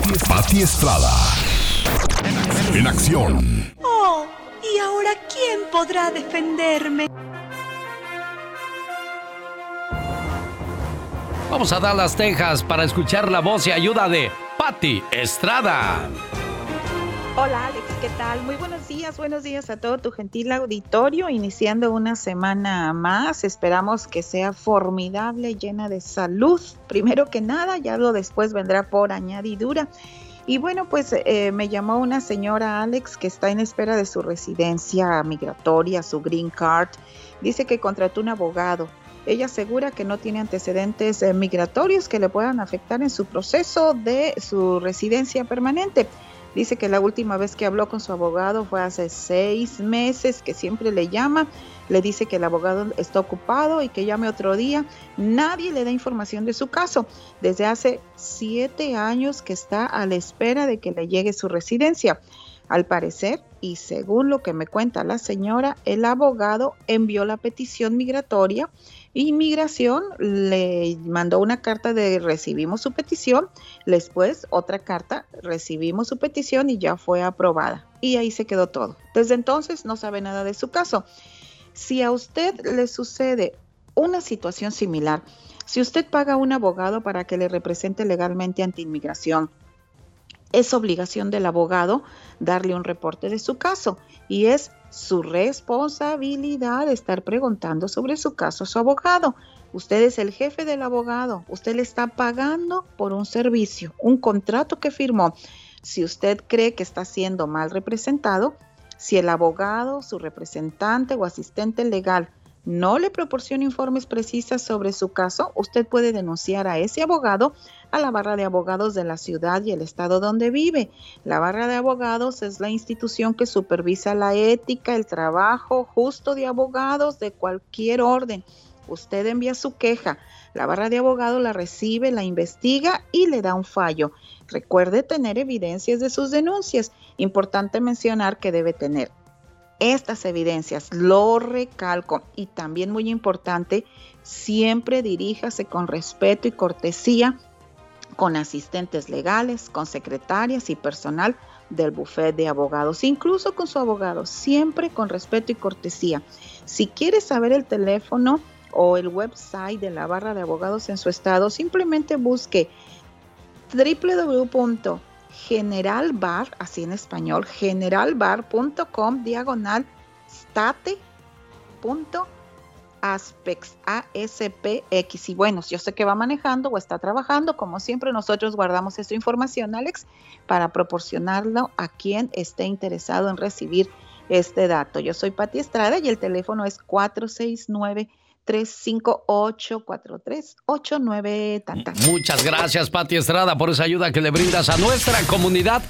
Pati Estrada. En acción. Oh, ¿y ahora quién podrá defenderme? Vamos a Dallas, Texas, para escuchar la voz y ayuda de Pati Estrada. Hola Alex, ¿qué tal? Muy buenos días a todo tu gentil auditorio, iniciando una semana más, esperamos que sea formidable, llena de salud, primero que nada, ya lo después vendrá por añadidura. Y bueno, pues me llamó una señora Alex que está en espera de su residencia migratoria, su green card, dice que contrató un abogado. Ella asegura que no tiene antecedentes migratorios que le puedan afectar en su proceso de su residencia permanente. Dice que la última vez que habló con su abogado fue hace 6 meses, que siempre le llama, le dice que el abogado está ocupado y que llame otro día. Nadie le da información de su caso. Desde hace 7 años que está a la espera de que le llegue su residencia. Al parecer, y según lo que me cuenta la señora, el abogado envió la petición migratoria. Inmigración le mandó una carta de recibimos su petición, después otra carta, recibimos su petición y ya fue aprobada. Y ahí se quedó todo. Desde entonces no sabe nada de su caso. Si a usted le sucede una situación similar, si usted paga a un abogado para que le represente legalmente ante inmigración, es obligación del abogado darle un reporte de su caso y es su responsabilidad estar preguntando sobre su caso a su abogado. Usted es el jefe del abogado, usted le está pagando por un servicio, un contrato que firmó. Si usted cree que está siendo mal representado, si el abogado, su representante o asistente legal no le proporciona informes precisos sobre su caso, usted puede denunciar a ese abogado a la barra de abogados de la ciudad y el estado donde vive. La barra de abogados es la institución que supervisa la ética, el trabajo justo de abogados de cualquier orden. Usted envía su queja, la barra de abogados la recibe, la investiga y le da un fallo. Recuerde tener evidencias de sus denuncias. Importante mencionar que debe tener estas evidencias, lo recalco, y también muy importante, siempre diríjase con respeto y cortesía con asistentes legales, con secretarias y personal del bufete de abogados, incluso con su abogado, siempre con respeto y cortesía. Si quiere saber el teléfono o el website de la barra de abogados en su estado, simplemente busque www.generalbar, así en español, generalbar.com/state.aspx, ASPX. Y bueno, yo sé que va manejando o está trabajando, como siempre nosotros guardamos esta información, Alex, para proporcionarlo a quien esté interesado en recibir este dato. Yo soy Pati Estrada y el teléfono es 469-358-4389. Muchas gracias, Pati Estrada, por esa ayuda que le brindas a nuestra comunidad